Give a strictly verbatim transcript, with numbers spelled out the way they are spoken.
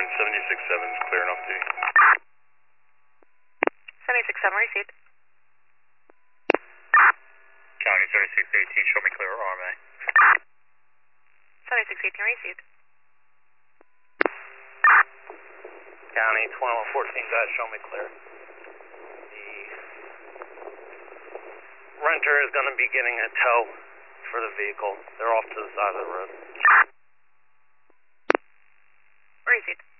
Current seventy-six seven is clear enough to. seventy-six seven received. County seventy-six eighteen, show me clear R M A. seventy-six eighteen received. County twenty-one fourteen, guys, show me clear. The renter is going to be getting a tow for the vehicle. They're off to the side of the road. Received.